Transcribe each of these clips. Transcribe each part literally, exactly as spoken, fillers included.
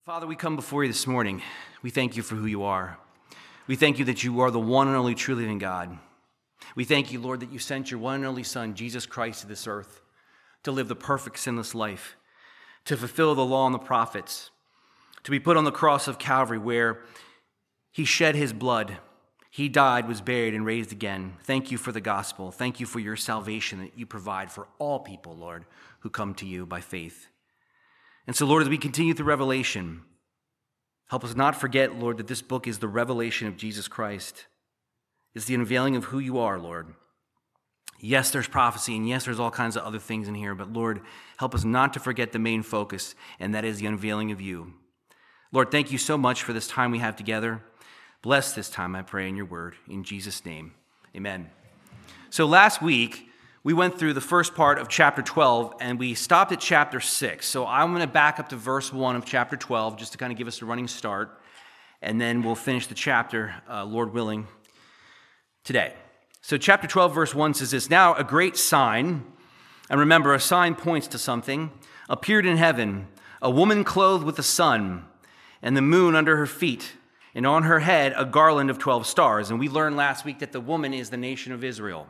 Father, we come before you this morning. We thank you for who you are. We thank you that you are the one and only true living God. We thank you, Lord, that you sent your one and only Son, Jesus Christ, to this earth to live the perfect, sinless life, to fulfill the law and the prophets, to be put on the cross of Calvary where he shed his blood. He died, was buried, and raised again. Thank you for the gospel. Thank you for your salvation that you provide for all people, Lord, who come to you by faith. And so, Lord, as we continue through Revelation, help us not forget, Lord, that this book is the revelation of Jesus Christ. It's the unveiling of who you are, Lord. Yes, there's prophecy, and yes, there's all kinds of other things in here, but Lord, help us not to forget the main focus, and that is the unveiling of you. Lord, thank you so much for this time we have together. Bless this time, I pray, in your word. In Jesus' name, amen. So last week, we went through the first part of chapter twelve, and we stopped at chapter six. So I'm going to back up to verse one of chapter twelve, just to kind of give us a running start, and then we'll finish the chapter, uh, Lord willing, today. So chapter twelve, verse one says this, "Now a great sign," and remember, a sign points to something, "appeared in heaven, a woman clothed with the sun, and the moon under her feet, and on her head a garland of twelve stars." And we learned last week that the woman is the nation of Israel.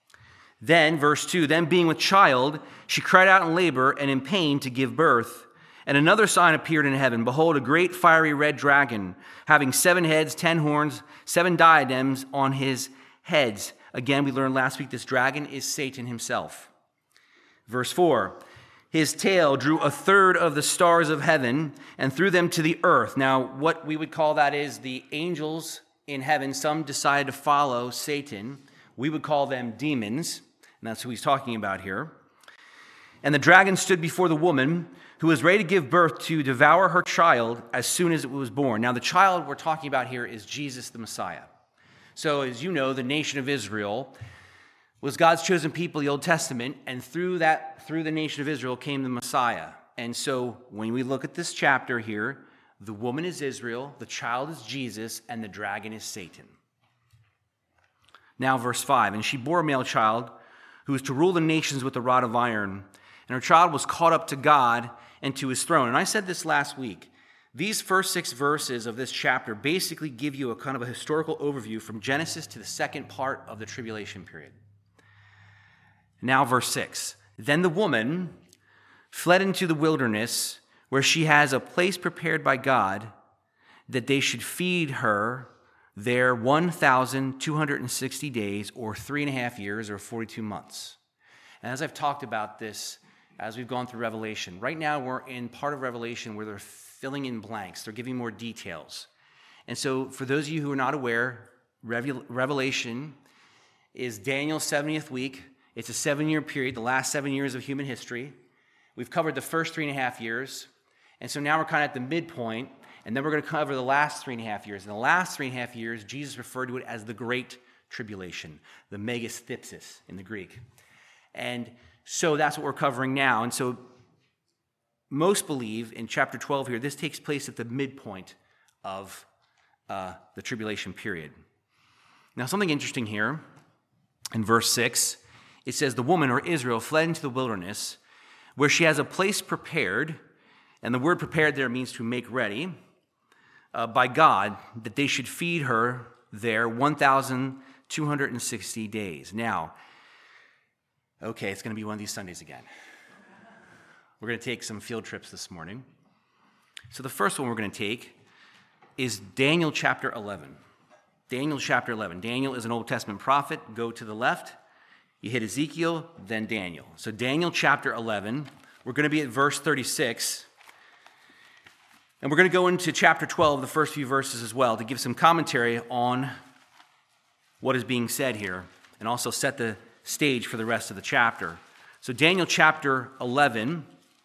Then, verse two, "Then being with child, she cried out in labor and in pain to give birth. And another sign appeared in heaven. Behold, a great fiery red dragon, having seven heads, ten horns, seven diadems on his heads." Again, we learned last week this dragon is Satan himself. Verse four, "His tail drew a third of the stars of heaven and threw them to the earth." Now, what we would call that is the angels in heaven. Some decided to follow Satan. We would call them demons. And that's who he's talking about here. "And the dragon stood before the woman who was ready to give birth to devour her child as soon as it was born." Now, the child we're talking about here is Jesus the Messiah. So, as you know, the nation of Israel was God's chosen people in the Old Testament, and through that, through the nation of Israel came the Messiah. And so, when we look at this chapter here, the woman is Israel, the child is Jesus, and the dragon is Satan. Now, verse five, "And she bore a male child, who was to rule the nations with a rod of iron. And her child was caught up to God and to his throne." And I said this last week. These first six verses of this chapter basically give you a kind of a historical overview from Genesis to the second part of the tribulation period. Now, verse six. "Then the woman fled into the wilderness, where she has a place prepared by God, that they should feed her there one thousand two hundred sixty days, or three and a half years, or forty-two months. And as I've talked about this, as we've gone through Revelation, right now we're in part of Revelation where they're filling in blanks. They're giving more details. And so for those of you who are not aware, Revelation is Daniel's seventieth week. It's a seven-year period, the last seven years of human history. We've covered the first three and a half years. And so now we're kind of at the midpoint. And then we're going to cover the last three and a half years. In the last three and a half years, Jesus referred to it as the Great Tribulation, the megasthipsis in the Greek. And so that's what we're covering now. And so most believe in chapter twelve here, this takes place at the midpoint of uh, the tribulation period. Now, something interesting here in verse six, it says, "The woman, or Israel, fled into the wilderness, where she has a place prepared." And the word prepared there means to make ready. Uh, by God, that they should feed her there one thousand two hundred sixty days. Now, okay, it's going to be one of these Sundays again. We're going to take some field trips this morning. So the first one we're going to take is Daniel chapter eleven. Daniel chapter eleven. Daniel is an Old Testament prophet. Go to the left. You hit Ezekiel, then Daniel. So Daniel chapter eleven. We're going to be at verse thirty-six. And we're going to go into chapter twelve, the first few verses as well, to give some commentary on what is being said here, and also set the stage for the rest of the chapter. So Daniel chapter eleven.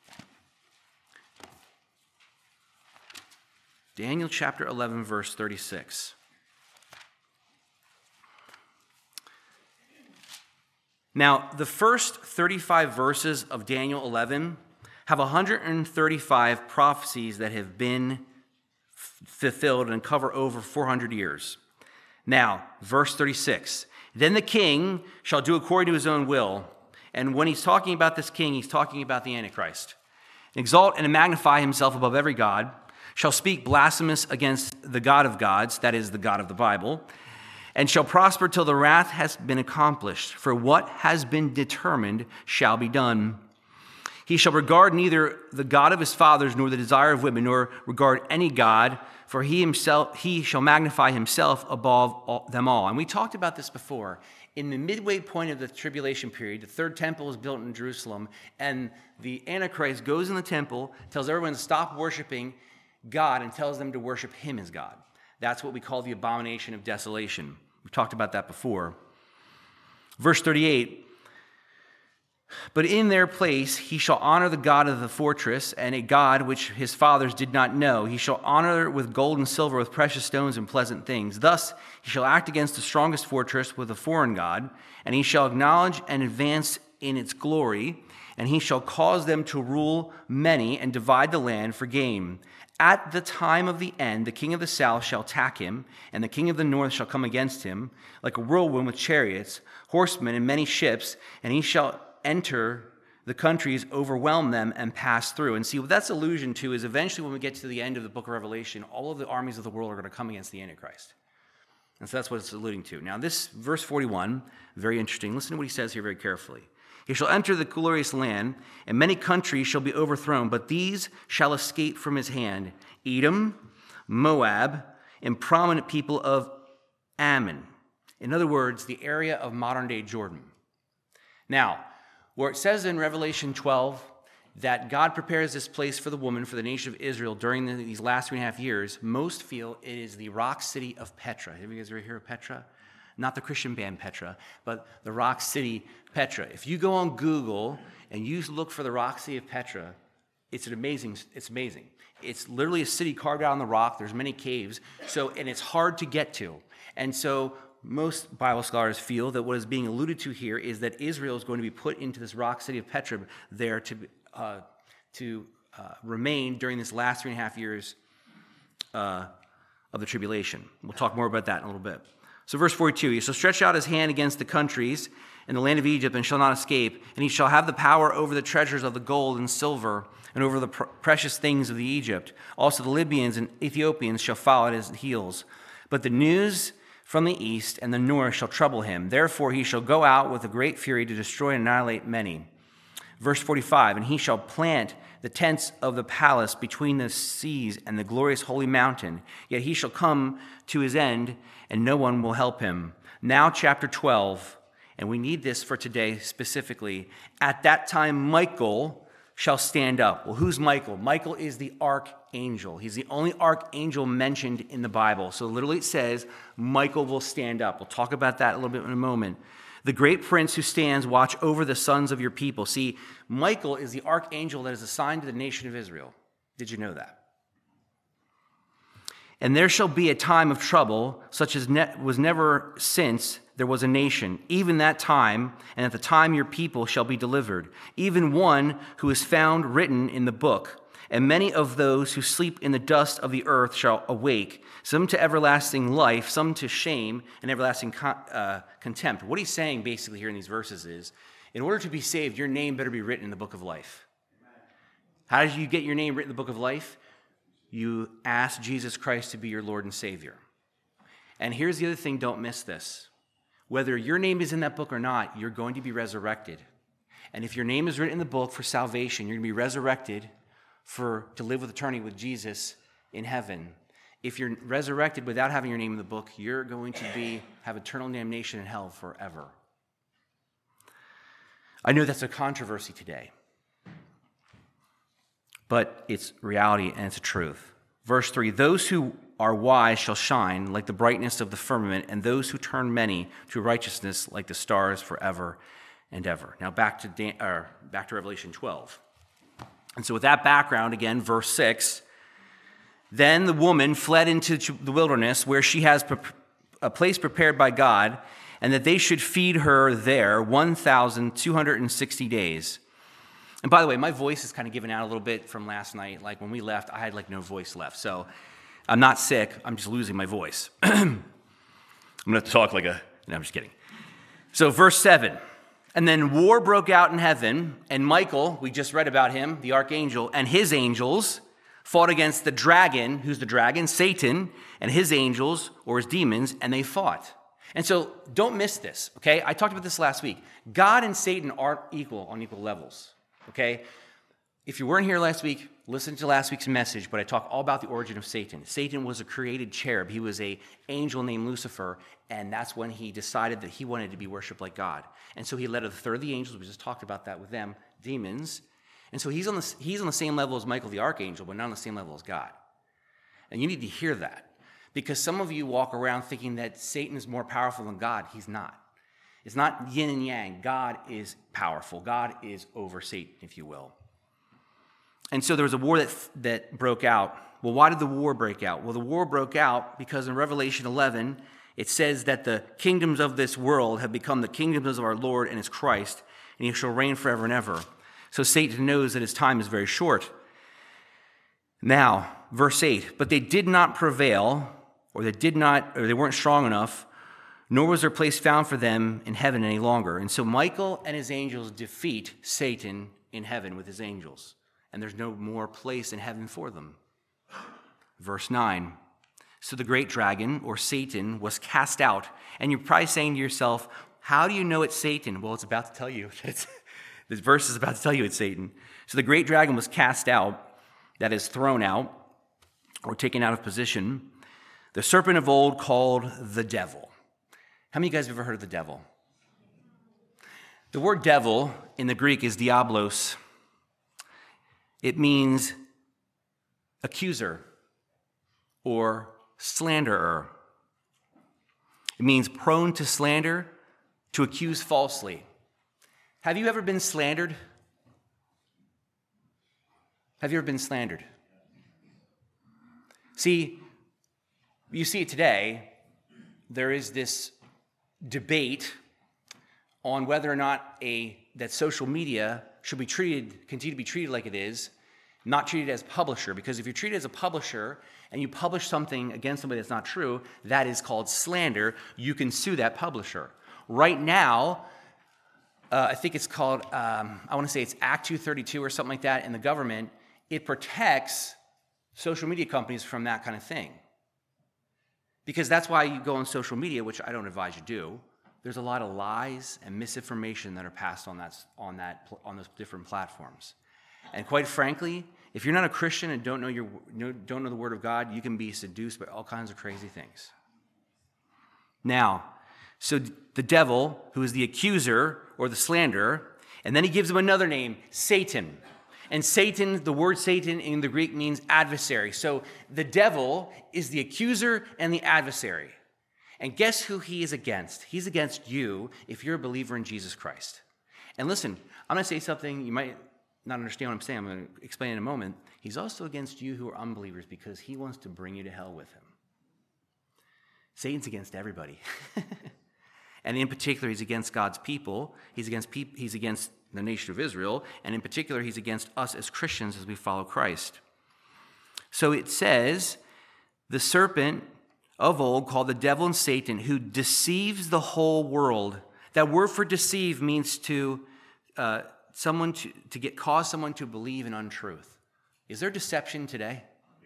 Daniel chapter eleven, verse thirty-six. Now, the first thirty-five verses of Daniel eleven have one hundred thirty-five prophecies that have been f- fulfilled and cover over four hundred years. Now, verse thirty-six, "Then the king shall do according to his own will." And when he's talking about this king, he's talking about the Antichrist. "Exalt and magnify himself above every god, shall speak blasphemous against the God of gods, that is, the God of the Bible, and shall prosper till the wrath has been accomplished. For what has been determined shall be done. He shall regard neither the God of his fathers, nor the desire of women, nor regard any God, for he himself he shall magnify himself above all, them all. And we talked about this before. In the midway point of the tribulation period, the third temple is built in Jerusalem, and the Antichrist goes in the temple, tells everyone to stop worshiping God, and tells them to worship him as God. That's what we call the abomination of desolation. We've talked about that before. Verse thirty-eight, but in their place he shall honor the God of the fortress, and a God which his fathers did not know. He shall honor with gold and silver, with precious stones and pleasant things. Thus he shall act against the strongest fortress with a foreign god, and he shall acknowledge and advance in its glory, and he shall cause them to rule many and divide the land for gain. At the time of the end, the king of the south shall attack him, and the king of the north shall come against him, like a whirlwind with chariots, horsemen, and many ships, and he shall enter the countries, overwhelm them, and pass through. And see, what that's allusion to is eventually when we get to the end of the book of Revelation, all of the armies of the world are going to come against the Antichrist. And so that's what it's alluding to. Now, this verse forty-one, very interesting. Listen to what he says here very carefully. He shall enter the glorious land, and many countries shall be overthrown, but these shall escape from his hand: Edom, Moab, and prominent people of Ammon. In other words, the area of modern-day Jordan. Now, where it says in Revelation twelve that God prepares this place for the woman, for the nation of Israel during the, these last three and a half years, most feel it is the rock city of Petra. Have you guys ever heard of Petra? Not the Christian band Petra, but the rock city Petra. If you go on Google and you look for the rock city of Petra, it's an amazing, it's amazing. It's literally a city carved out on the rock. There's many caves, so and it's hard to get to. And so most Bible scholars feel that what is being alluded to here is that Israel is going to be put into this rock city of Petra there to, uh, to uh, remain during this last three and a half years uh, of the tribulation. We'll talk more about that in a little bit. So verse forty-two, he shall stretch out his hand against the countries in the land of Egypt and shall not escape, and he shall have the power over the treasures of the gold and silver and over the pr- precious things of the Egypt. Also the Libyans and Ethiopians shall follow at his heels. But the news from the east and the north shall trouble him. Therefore he shall go out with a great fury to destroy and annihilate many. Verse forty-five, and he shall plant the tents of the palace between the seas and the glorious holy mountain. Yet he shall come to his end, and no one will help him. Now chapter twelve, and we need this for today specifically. At that time Michael shall stand up. Well, who's Michael? Michael is the archangel. He's the only archangel mentioned in the Bible. So literally it says Michael will stand up. We'll talk about that a little bit in a moment. The great prince who stands watch over the sons of your people. See, Michael is the archangel that is assigned to the nation of Israel. Did you know that? And there shall be a time of trouble, such as ne- was never since there was a nation, even that time, and at the time your people shall be delivered, even one who is found written in the book. And many of those who sleep in the dust of the earth shall awake, some to everlasting life, some to shame and everlasting con- uh, contempt. What he's saying basically here in these verses is, in order to be saved, your name better be written in the book of life. How did you get your name written in the book of life? You ask Jesus Christ to be your Lord and Savior. And here's the other thing, don't miss this. Whether your name is in that book or not, you're going to be resurrected. And if your name is written in the book for salvation, you're going to be resurrected for to live with eternity with Jesus in heaven. If you're resurrected without having your name in the book, you're going to be have eternal damnation in hell forever. I know that's a controversy today, but it's reality and it's a truth. Verse three, those who are wise shall shine like the brightness of the firmament, and those who turn many to righteousness like the stars forever and ever. Now back to Dan, or back to Revelation twelve. And so with that background, again, verse six, then the woman fled into the wilderness where she has a place prepared by God, and that they should feed her there one thousand two hundred sixty days. And by the way, my voice is kind of giving out a little bit from last night. Like when we left, I had like no voice left. So I'm not sick. I'm just losing my voice. I'm going to talk like a... No, I'm just kidding. So verse seven. And then war broke out in heaven, and Michael, we just read about him, the archangel, and his angels fought against the dragon, who's the dragon? Satan, and his angels, or his demons, and they fought. And so don't miss this, okay? I talked about this last week. God and Satan aren't equal on equal levels, okay? If you weren't here last week, listen to last week's message, but I talk all about the origin of Satan. Satan was a created cherub. He was an angel named Lucifer, and that's when he decided that he wanted to be worshipped like God. And so he led a third of the angels. We just talked about that with them, demons. And so he's on the, he's on the same level as Michael the archangel, but not on the same level as God. And you need to hear that, because some of you walk around thinking that Satan is more powerful than God. He's not. It's not yin and yang. God is powerful. God is over Satan, if you will. And so there was a war that, that broke out. Well, why did the war break out? Well, the war broke out because in Revelation eleven, it says that the kingdoms of this world have become the kingdoms of our Lord and his Christ, and he shall reign forever and ever. So Satan knows that his time is very short. Now, verse eight, but they did not prevail, or they did not, or they weren't strong enough, nor was there place found for them in heaven any longer. And so Michael and his angels defeat Satan in heaven with his angels. And there's no more place in heaven for them. Verse nine, so the great dragon, or Satan, was cast out. And you're probably saying to yourself, how do you know it's Satan? Well, it's about to tell you. It's, this verse is about to tell you it's Satan. So the great dragon was cast out, that is thrown out, or taken out of position. The serpent of old called the devil. How many of you guys have ever heard of the devil? The word devil in the Greek is diablos. It means accuser or slanderer. It means prone to slander, to accuse falsely. Have you ever been slandered? Have you ever been slandered? See, you see it today. There is this debate on whether or not a that social media should be treated, continue to be treated like it is, not treated as publisher. Because if you're treated as a publisher and you publish something against somebody that's not true, that is called slander. You can sue that publisher. Right now, uh, I think it's called, um, I want to say it's Act two thirty-two or something like that in the government. It protects social media companies from that kind of thing. Because that's why you go on social media, which I don't advise you do. There's a lot of lies and misinformation that are passed on that, on that, on those different platforms. And quite frankly, if you're not a Christian and don't know your, don't know the Word of God, you can be seduced by all kinds of crazy things. Now, so the devil, who is the accuser or the slanderer, and then he gives him another name, Satan. And Satan, the word Satan in the Greek means adversary. So the devil is the accuser and the adversary. And guess who he is against? He's against you if you're a believer in Jesus Christ. And listen, I'm going to say something you might not understand what I'm saying. I'm going to explain in a moment. He's also against you who are unbelievers because he wants to bring you to hell with him. Satan's against everybody. And in particular, he's against God's people. He's against peop- he's against the nation of Israel. And in particular, he's against us as Christians as we follow Christ. So it says, the serpent of old called the devil and Satan, who deceives the whole world. That word for deceive means to uh, someone to, to get cause someone to believe in untruth. Is there deception today?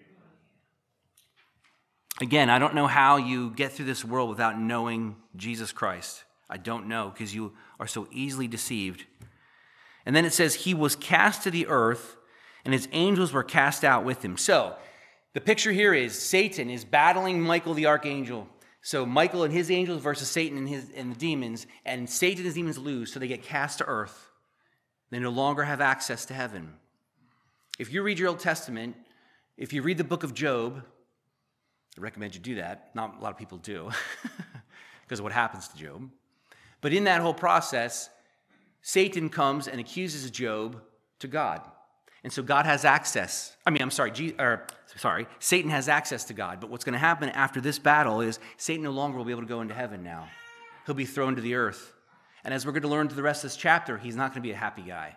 Again, I don't know how you get through this world without knowing Jesus Christ. I don't know, because you are so easily deceived. And then it says, he was cast to the earth, and his angels were cast out with him. So, the picture here is Satan is battling Michael the archangel. So Michael and his angels versus Satan and his and the demons, and Satan and his demons lose, so they get cast to earth. They no longer have access to heaven. If you read your Old Testament, if you read the book of Job, I recommend you do that. Not a lot of people do, because of what happens to Job. But in that whole process, Satan comes and accuses Job to God. And so God has access. I mean, I'm sorry, G, or, sorry, Satan has access to God. But what's going to happen after this battle is Satan no longer will be able to go into heaven now. He'll be thrown to the earth. And as we're going to learn through the rest of this chapter, he's not going to be a happy guy.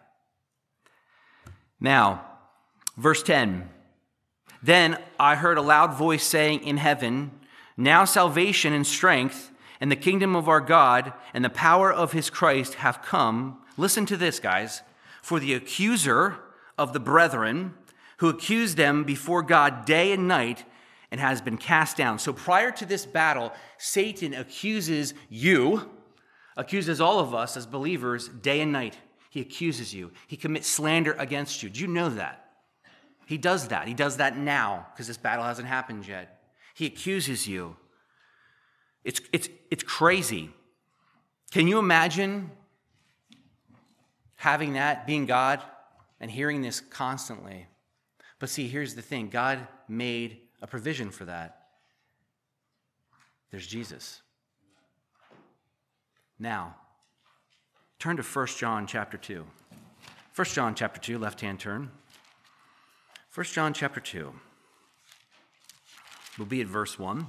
Now, verse ten. Then I heard a loud voice saying in heaven, now salvation and strength and the kingdom of our God and the power of his Christ have come. Listen to this, guys. For the accuser of the brethren, who accused them before God day and night and has been cast down. So prior to this battle, Satan accuses you, accuses all of us as believers day and night. He accuses you. He commits slander against you. Do you know that? He does that. He does that now because this battle hasn't happened yet. He accuses you. It's, it's, it's crazy. Can you imagine having that, being God, and hearing this constantly? But see, here's the thing. God made a provision for that. There's Jesus. Now, turn to First John chapter two. First John chapter two, left-hand turn. First John chapter two. We'll be at verse one.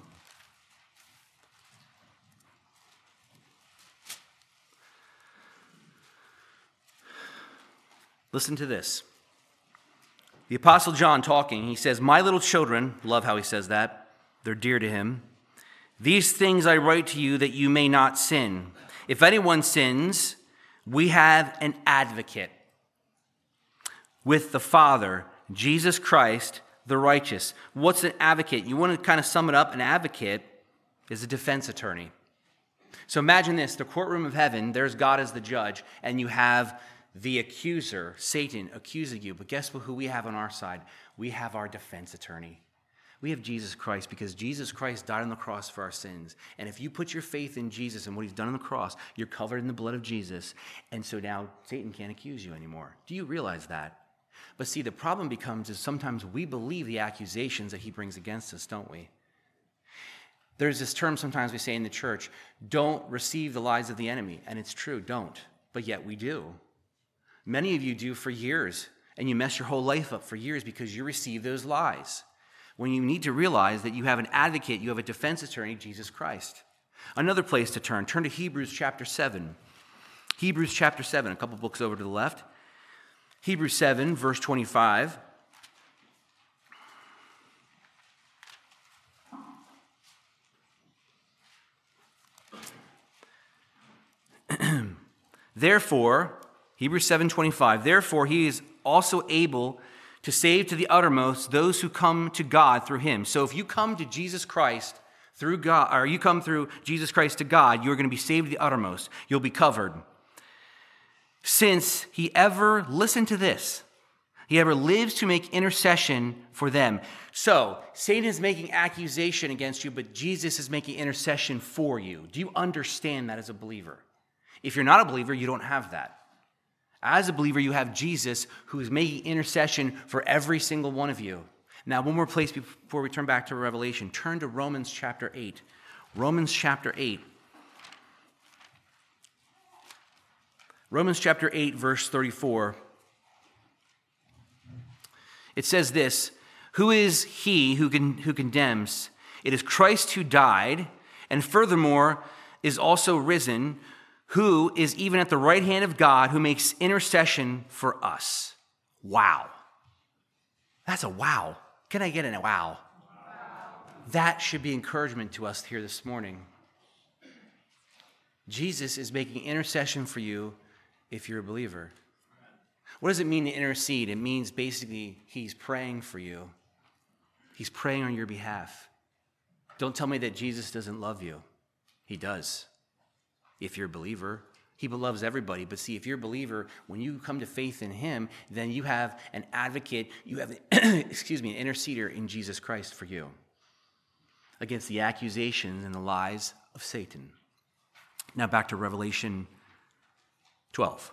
Listen to this. The Apostle John talking, he says, "My little children," love how he says that, they're dear to him, "these things I write to you that you may not sin. If anyone sins, we have an advocate with the Father, Jesus Christ, the righteous." What's an advocate? You want to kind of sum it up? An advocate is a defense attorney. So imagine this, the courtroom of heaven, there's God as the judge, and you have the accuser, Satan, accusing you. But guess what, who we have on our side? We have our defense attorney. We have Jesus Christ, because Jesus Christ died on the cross for our sins. And if you put your faith in Jesus and what he's done on the cross, you're covered in the blood of Jesus. And so now Satan can't accuse you anymore. Do you realize that? But see, the problem becomes is sometimes we believe the accusations that he brings against us, don't we? There's this term sometimes we say in the church, don't receive the lies of the enemy. And it's true, don't. But yet we do. Many of you do for years, and you mess your whole life up for years because you receive those lies. When you need to realize that you have an advocate, you have a defense attorney, Jesus Christ. Another place to turn, turn to Hebrews chapter seven. Hebrews chapter seven, a couple books over to the left. Hebrews seven, verse twenty-five. Therefore, Hebrews seven twenty-five, therefore he is also able to save to the uttermost those who come to God through him. So if you come to Jesus Christ through God, or you come through Jesus Christ to God, you're going to be saved to the uttermost. You'll be covered. Since he ever, listen to this, he ever lives to make intercession for them. So Satan is making accusation against you, but Jesus is making intercession for you. Do you understand that as a believer? If you're not a believer, you don't have that. As a believer, you have Jesus who is making intercession for every single one of you. Now, one more place before we turn back to Revelation. Turn to Romans chapter eight. Romans chapter eight. Romans chapter eight, verse thirty-four. It says this, "Who is he who can, who condemns? It is Christ who died, and furthermore is also risen, who is even at the right hand of God, who makes intercession for us." Wow. That's a wow. Can I get a wow? Wow. That should be encouragement to us here this morning. Jesus is making intercession for you if you're a believer. What does it mean to intercede? It means basically he's praying for you. He's praying on your behalf. Don't tell me that Jesus doesn't love you. He does. If you're a believer, he loves everybody. But see, if you're a believer, when you come to faith in him, then you have an advocate, you have, excuse me, an interceder in Jesus Christ for you against the accusations and the lies of Satan. Now back to Revelation twelve.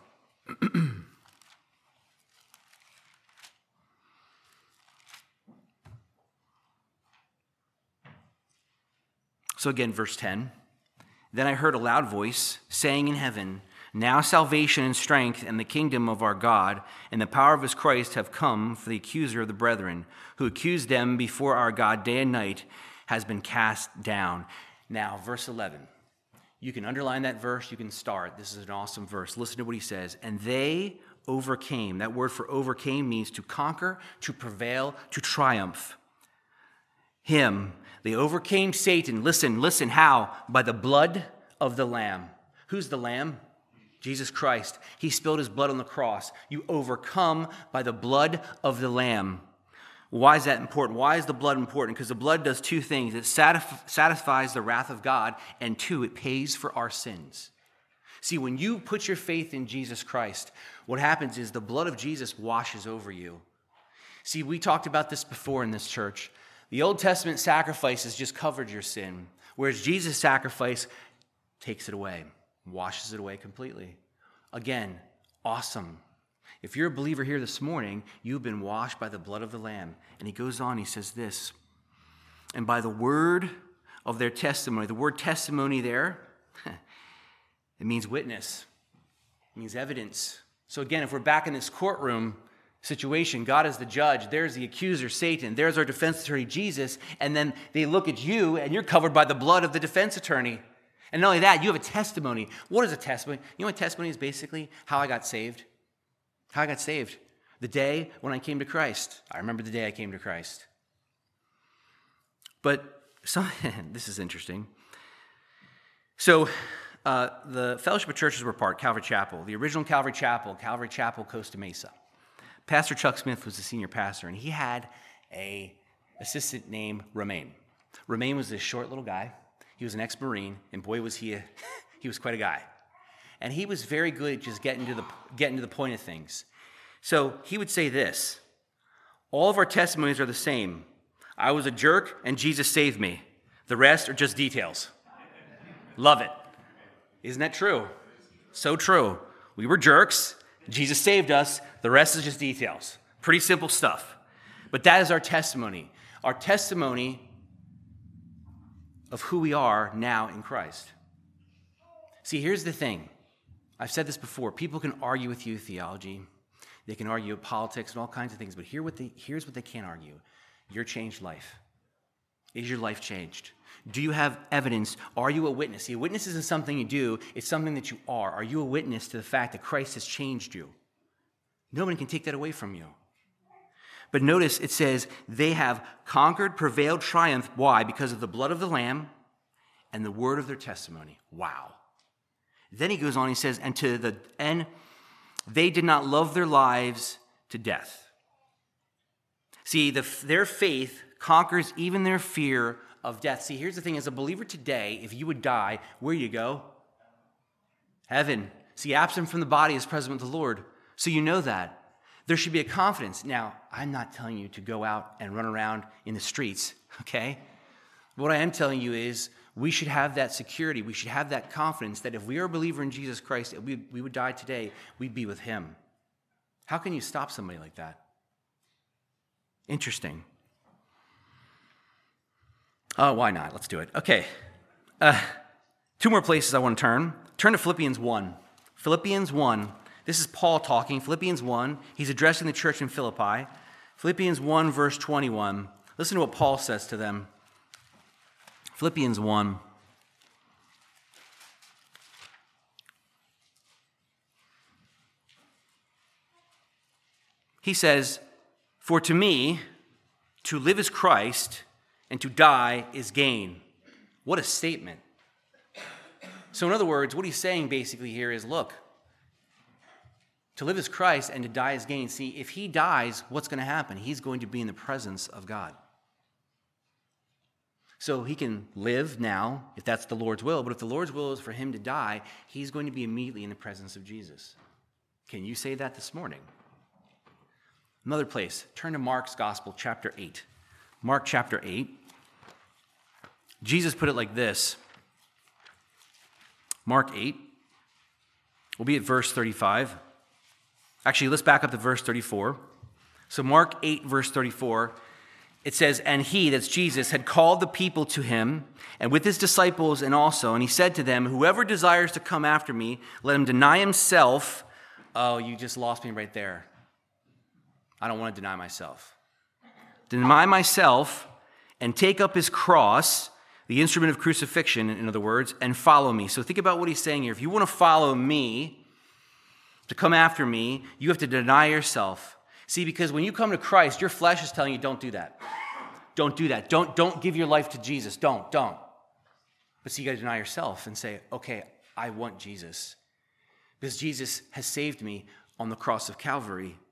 So again, verse ten. Then I heard a loud voice saying in heaven, "Now salvation and strength and the kingdom of our God and the power of his Christ have come, for the accuser of the brethren, who accused them before our God day and night, has been cast down." Now, verse eleven. You can underline that verse. You can start. This is an awesome verse. Listen to what he says. "And they overcame." That word for overcame means to conquer, to prevail, to triumph. Him. They overcame Satan. Listen, listen how? By the blood of the Lamb. Who's the Lamb? Jesus Christ. He spilled his blood on the cross. You overcome by the blood of the Lamb Why is that important? Why is the blood important? Because the blood does two things. It satisf- satisfies the wrath of God, and two, it pays for our sins. See, when you put your faith in Jesus Christ, what happens is the blood of Jesus washes over you. See, we talked about this before in this church. The Old Testament sacrifices just covered your sin, whereas Jesus' sacrifice takes it away, washes it away completely. Again, awesome. If you're a believer here this morning, you've been washed by the blood of the Lamb. And he goes on, he says this, and by the word of their testimony. The word testimony there, it means witness. It means evidence. So again, if we're back in this courtroom situation, God is the judge, there's the accuser, Satan, there's our defense attorney, Jesus, and then they look at you and you're covered by the blood of the defense attorney. And not only that, you have a testimony. What is a testimony? You know what testimony is basically? How I got saved. How I got saved. The day when I came to Christ. I remember the day I came to Christ. But some, this is interesting. So uh, the Fellowship of Churches were part, Calvary Chapel. The original Calvary Chapel, Calvary Chapel, Costa Mesa. Pastor Chuck Smith was the senior pastor, and he had a assistant named Romaine. Romaine was this short little guy. He was an ex-Marine, and boy was he a, he was quite a guy. And he was very good at just getting to the getting to the point of things. So he would say this, all of our testimonies are the same. I was a jerk and Jesus saved me. The rest are just details. Love it. Isn't that true? So true. We were jerks. Jesus saved us. The rest is just details. Pretty simple stuff. But that is our testimony. Our testimony of who we are now in Christ. See, here's the thing. I've said this before. People can argue with you theology. They can argue politics and all kinds of things. But here what they, here's what they can't argue. Your changed life. Is your life changed? Do you have evidence? Are you a witness? See, a witness isn't something you do. It's something that you are. Are you a witness to the fact that Christ has changed you? Nobody can take that away from you. But notice it says, they have conquered, prevailed, triumphed. Why? Because of the blood of the Lamb and the word of their testimony. Wow. Then he goes on, he says, and to the end, they did not love their lives to death. See, the, their faith conquers even their fear of death. See, here's the thing. As a believer today, if you would die, where do you go? Heaven. See, absent from the body is present with the Lord. So you know that. There should be a confidence. Now, I'm not telling you to go out and run around in the streets, okay? What I am telling you is we should have that security. We should have that confidence that if we are a believer in Jesus Christ, if we, we would die today, we'd be with him. How can you stop somebody like that? Interesting. Oh, why not? Let's do it. Okay. Uh, two more places I want to turn. Turn to Philippians one. Philippians one. This is Paul talking. Philippians one. He's addressing the church in Philippi. Philippians one, verse twenty-one. Listen to what Paul says to them. Philippians one. He says, for to me, to live is Christ, and to die is gain. What a statement. So in other words, what he's saying basically here is, look, to live is Christ and to die is gain. See, if he dies, what's going to happen? He's going to be in the presence of God. So he can live now, if that's the Lord's will, but if the Lord's will is for him to die, he's going to be immediately in the presence of Jesus. Can you say that this morning? Another place, turn to Mark's Gospel, chapter eight. Mark chapter eight. Jesus put it like this. Mark eight. We'll be at verse thirty-five. Actually, let's back up to verse thirty-four. So Mark eight, verse thirty-four, it says, and he, that's Jesus, had called the people to him, and with his disciples and also, and he said to them, whoever desires to come after me, let him deny himself. Oh, you just lost me right there. I don't want to deny myself. Deny myself and take up his cross, the instrument of crucifixion, in other words, and follow me. So think about what he's saying here. If you want to follow me, to come after me, you have to deny yourself. See, because when you come to Christ, your flesh is telling you, don't do that. Don't do that. Don't, don't give your life to Jesus. Don't, don't. But see, you got to deny yourself and say, okay, I want Jesus. Because Jesus has saved me on the cross of Calvary.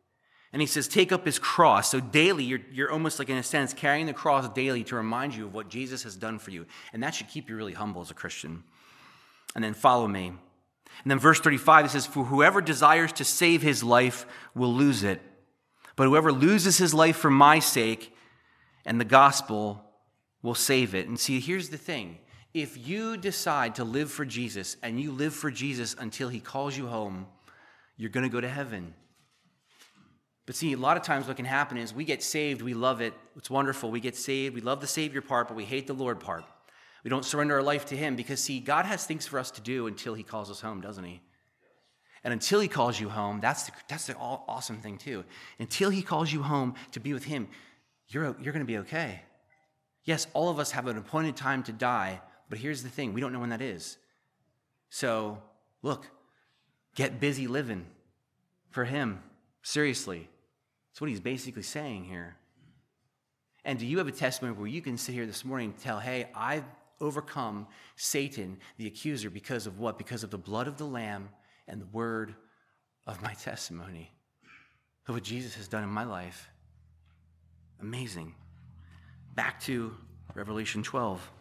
And he says, take up his cross. So daily, you're, you're almost like, in a sense, carrying the cross daily to remind you of what Jesus has done for you. And that should keep you really humble as a Christian. And then follow me. And then verse thirty-five, it says, for whoever desires to save his life will lose it. But whoever loses his life for my sake and the gospel will save it. And see, here's the thing. If you decide to live for Jesus and you live for Jesus until he calls you home, you're going to go to heaven. But see, a lot of times what can happen is we get saved, we love it, it's wonderful, we get saved, we love the Savior part, but we hate the Lord part. We don't surrender our life to him because, see, God has things for us to do until he calls us home, doesn't he? And until he calls you home, that's the, that's the awesome thing too. Until he calls you home to be with him, you're, you're going to be okay. Yes, all of us have an appointed time to die, but here's the thing, we don't know when that is. So, look, get busy living for him, seriously. That's what he's basically saying here. And do you have a testimony where you can sit here this morning and tell, hey, I've overcome Satan, the accuser, because of what? Because of the blood of the Lamb and the word of my testimony, of what Jesus has done in my life. Amazing. Back to Revelation twelve.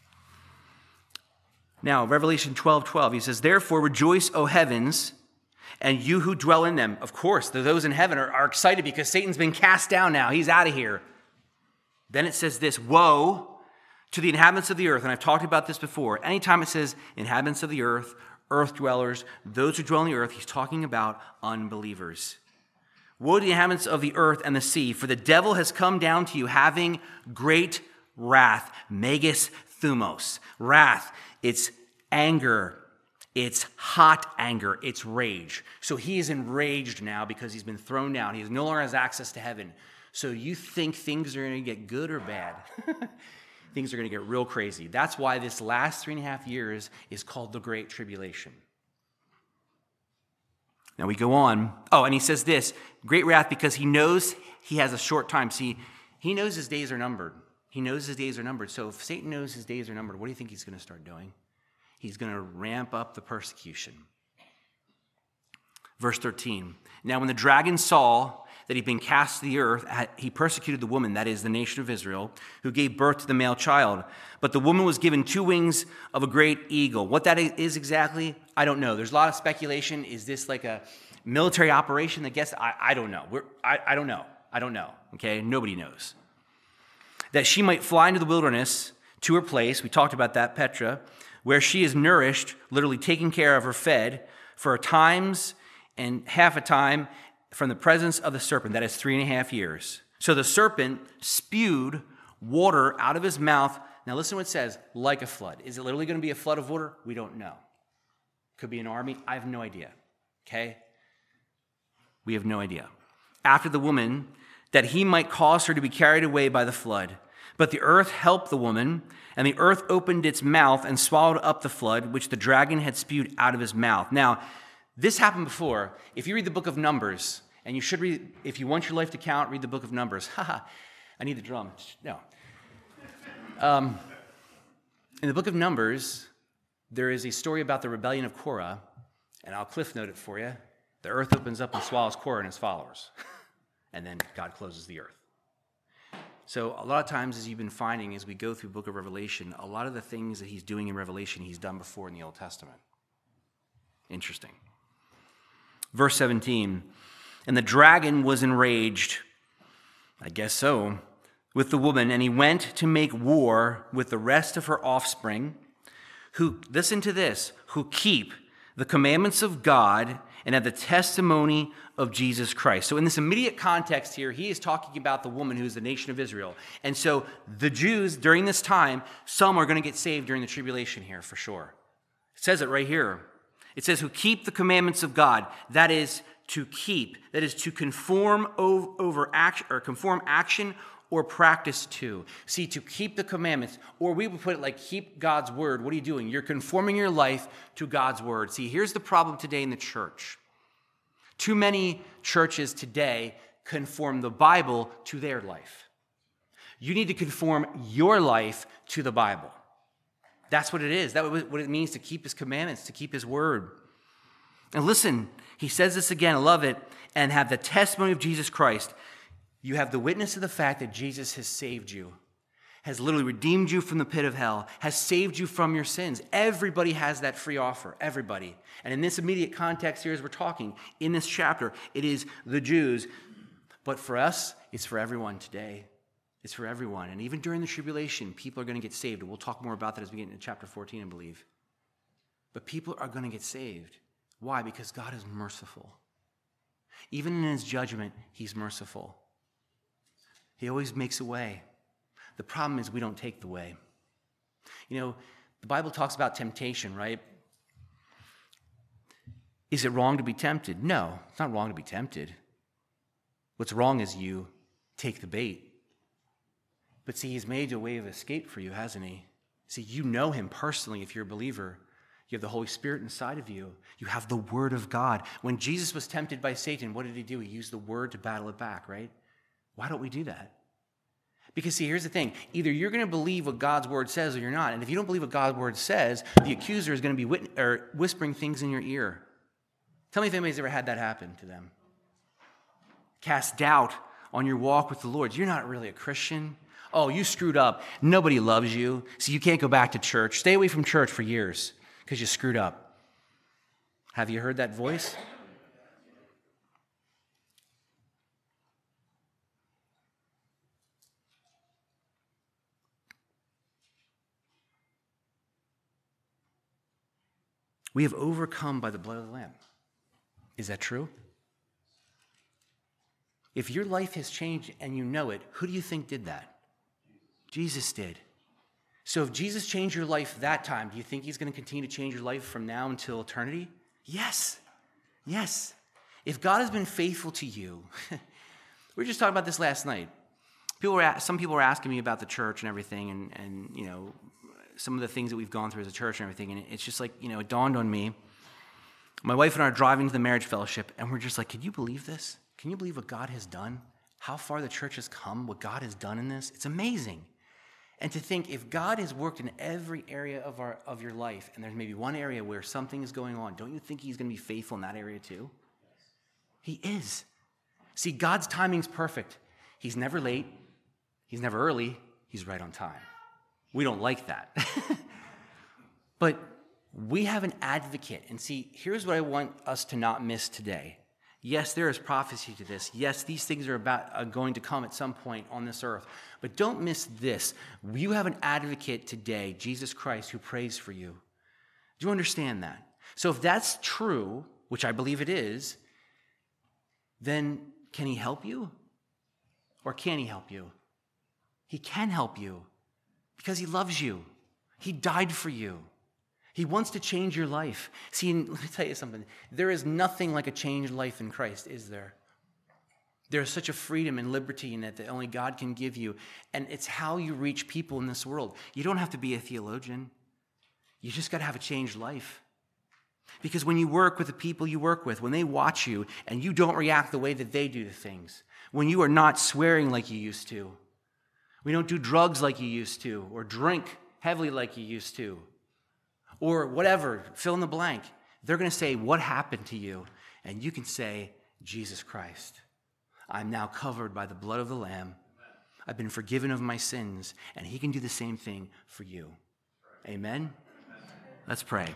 Now, Revelation twelve twelve, he says, therefore rejoice, O heavens, and you who dwell in them. Of course, those in heaven are, are excited because Satan's been cast down now. He's out of here. Then it says this, woe to the inhabitants of the earth. And I've talked about this before. Anytime it says inhabitants of the earth, earth dwellers, those who dwell on the earth, he's talking about unbelievers. Woe to the inhabitants of the earth and the sea, for the devil has come down to you having great wrath. Megas thumos. Wrath. It's anger. It's hot anger. It's rage. So he is enraged now because he's been thrown down. He no longer has access to heaven. So you think things are going to get good or bad? Things are going to get real crazy. That's why this last three and a half years is called the Great Tribulation. Now we go on. Oh, and he says this, great wrath because he knows he has a short time. See, he knows his days are numbered. He knows his days are numbered. So if Satan knows his days are numbered, what do you think he's going to start doing? He's going to ramp up the persecution. Verse thirteen. Now when the dragon saw that he'd been cast to the earth, he persecuted the woman, that is the nation of Israel, who gave birth to the male child. But the woman was given two wings of a great eagle. What that is exactly, I don't know. There's a lot of speculation. Is this like a military operation that gets, I, I don't know. We're, I, I don't know. I don't know. Okay? Nobody knows. That she might fly into the wilderness to her place, we talked about that, Petra, where she is nourished, literally taken care of or fed, for times and half a time, from the presence of the serpent, that is three and a half years. So the serpent spewed water out of his mouth. Now listen to what it says, like a flood. Is it literally going to be a flood of water? We don't know. Could be an army. I have no idea. Okay? We have no idea. After the woman, that he might cause her to be carried away by the flood. But the earth helped the woman, and the earth opened its mouth and swallowed up the flood, which the dragon had spewed out of his mouth. Now, this happened before. If you read the book of Numbers, and you should read, if you want your life to count, read the book of Numbers. Haha, I need the drum. No. Um, in the book of Numbers, there is a story about the rebellion of Korah, and I'll cliff note it for you. The earth opens up and swallows Korah and his followers, and then God closes the earth. So a lot of times, as you've been finding, as we go through the book of Revelation, a lot of the things that he's doing in Revelation, he's done before in the Old Testament. Interesting. Verse seventeen, and the dragon was enraged, I guess so, with the woman, and he went to make war with the rest of her offspring, who, listen to this, who keep the commandments of God and have the testimony of Jesus Christ. So in this immediate context here, he is talking about the woman who is the nation of Israel. And so the Jews, during this time, some are going to get saved during the tribulation here, for sure. It says it right here. It says, who keep the commandments of God. That is to keep. That is to conform over, over action, or conform action or practice to. See, to keep the commandments, or we would put it like keep God's word. What are you doing? You're conforming your life to God's word. See, here's the problem today in the church. Too many churches today conform the Bible to their life. You need to conform your life to the Bible. That's what it is. That's what it means to keep his commandments, to keep his word. And listen, he says this again, I love it, and have the testimony of Jesus Christ. You have the witness of the fact that Jesus has saved you, has literally redeemed you from the pit of hell, has saved you from your sins. Everybody has that free offer, everybody. And in this immediate context here as we're talking, in this chapter, it is the Jews. But for us, it's for everyone today. It's for everyone. And even during the tribulation, people are going to get saved. And we'll talk more about that as we get into chapter fourteen, I believe. But people are going to get saved. Why? Because God is merciful. Even in his judgment, he's merciful. He always makes a way. The problem is we don't take the way. You know, the Bible talks about temptation, right? Is it wrong to be tempted? No, it's not wrong to be tempted. What's wrong is you take the bait. But see, he's made a way of escape for you, hasn't he? See, you know him personally if you're a believer. You have the Holy Spirit inside of you. You have the Word of God. When Jesus was tempted by Satan, what did he do? He used the Word to battle it back, right? Why don't we do that? Because see, here's the thing. Either you're going to believe what God's Word says or you're not. And if you don't believe what God's Word says, the accuser is going to be wit- or whispering things in your ear. Tell me if anybody's ever had that happen to them. Cast doubt on your walk with the Lord. You're not really a Christian. Oh, you screwed up. Nobody loves you, so you can't go back to church. Stay away from church for years because you screwed up. Have you heard that voice? We have overcome by the blood of the Lamb. Is that true? If your life has changed and you know it, who do you think did that? Jesus did. So if Jesus changed your life that time, do you think he's going to continue to change your life from now until eternity? Yes. Yes. If God has been faithful to you, we were just talking about this last night. People were, some people were asking me about the church and everything, and, and you know, some of the things that we've gone through as a church and everything, and it's just like, you know, it dawned on me. My wife and I are driving to the marriage fellowship, and we're just like, can you believe this? Can you believe what God has done? How far the church has come, what God has done in this? It's amazing. And to think, if God has worked in every area of our of your life, and there's maybe one area where something is going on, don't you think he's going to be faithful in that area too? He is. See, God's timing's perfect. He's never late. He's never early. He's right on time. We don't like that. But we have an advocate. And see, here's what I want us to not miss today. Yes, there is prophecy to this. Yes, these things are about are going to come at some point on this earth. But don't miss this. You have an advocate today, Jesus Christ, who prays for you. Do you understand that? So if that's true, which I believe it is, then can he help you? Or can he help you? He can help you because he loves you. He died for you. He wants to change your life. See, let me tell you something. There is nothing like a changed life in Christ, is there? There is such a freedom and liberty in it that only God can give you. And it's how you reach people in this world. You don't have to be a theologian. You just got to have a changed life. Because when you work with the people you work with, when they watch you and you don't react the way that they do to things, when you are not swearing like you used to, we don't do drugs like you used to, or drink heavily like you used to, or whatever, fill in the blank. They're going to say, what happened to you? And you can say, Jesus Christ. I'm now covered by the blood of the Lamb. I've been forgiven of my sins, and he can do the same thing for you. Amen? Let's pray.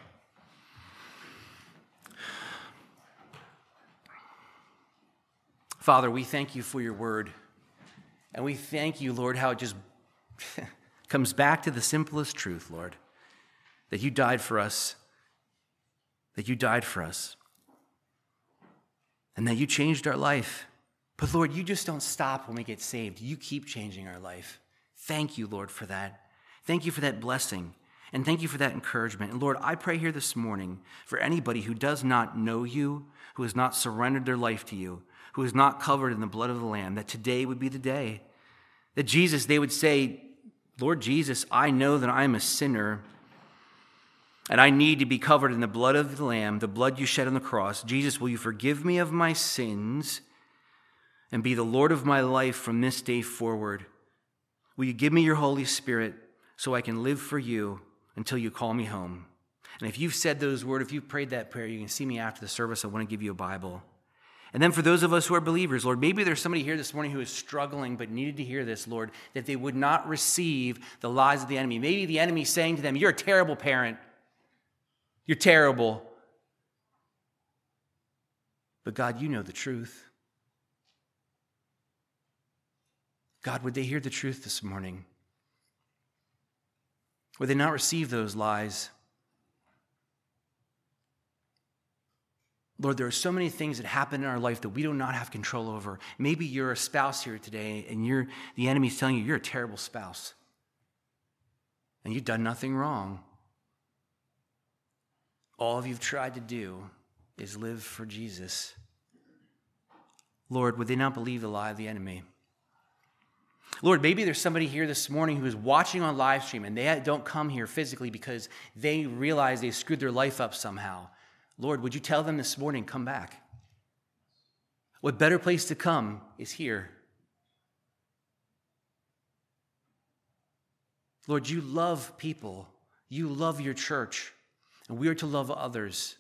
Father, we thank you for your word. And we thank you, Lord, how it just comes back to the simplest truth, Lord, that you died for us, that you died for us, and that you changed our life. But Lord, you just don't stop when we get saved. You keep changing our life. Thank you, Lord, for that. Thank you for that blessing, and thank you for that encouragement. And Lord, I pray here this morning for anybody who does not know you, who has not surrendered their life to you, who is not covered in the blood of the Lamb, that today would be the day. That Jesus, they would say, Lord Jesus, I know that I am a sinner, and I need to be covered in the blood of the Lamb, the blood you shed on the cross. Jesus, will you forgive me of my sins and be the Lord of my life from this day forward? Will you give me your Holy Spirit so I can live for you until you call me home? And if you've said those words, if you've prayed that prayer, you can see me after the service. I want to give you a Bible. And then for those of us who are believers, Lord, maybe there's somebody here this morning who is struggling but needed to hear this, Lord, that they would not receive the lies of the enemy. Maybe the enemy is saying to them, you're a terrible parent. You're terrible. But God, you know the truth. God, would they hear the truth this morning? Would they not receive those lies? Lord, there are so many things that happen in our life that we do not have control over. Maybe you're a spouse here today and you're the enemy's telling you you're a terrible spouse and you've done nothing wrong. All you've tried to do is live for Jesus. Lord, would they not believe the lie of the enemy? Lord, maybe there's somebody here this morning who is watching on live stream and they don't come here physically because they realize they screwed their life up somehow. Lord, would you tell them this morning, come back? What better place to come is here. Lord, you love people. You love your church, and we are to love others.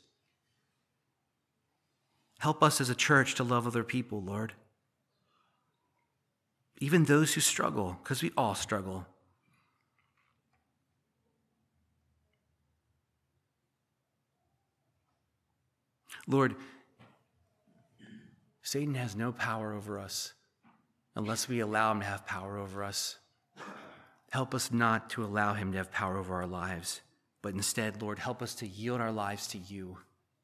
Help us as a church to love other people, Lord. Even those who struggle, because we all struggle. Lord, Satan has no power over us unless we allow him to have power over us. Help us not to allow him to have power over our lives, but instead, Lord, help us to yield our lives to you,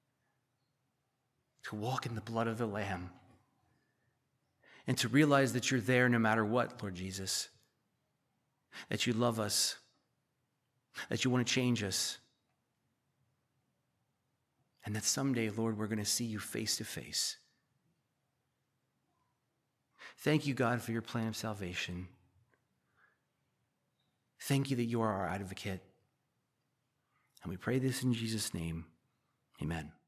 to walk in the blood of the Lamb, and to realize that you're there no matter what, Lord Jesus, that you love us, that you want to change us, and that someday, Lord, we're going to see you face to face. Thank you, God, for your plan of salvation. Thank you that you are our advocate. And we pray this in Jesus' name. Amen.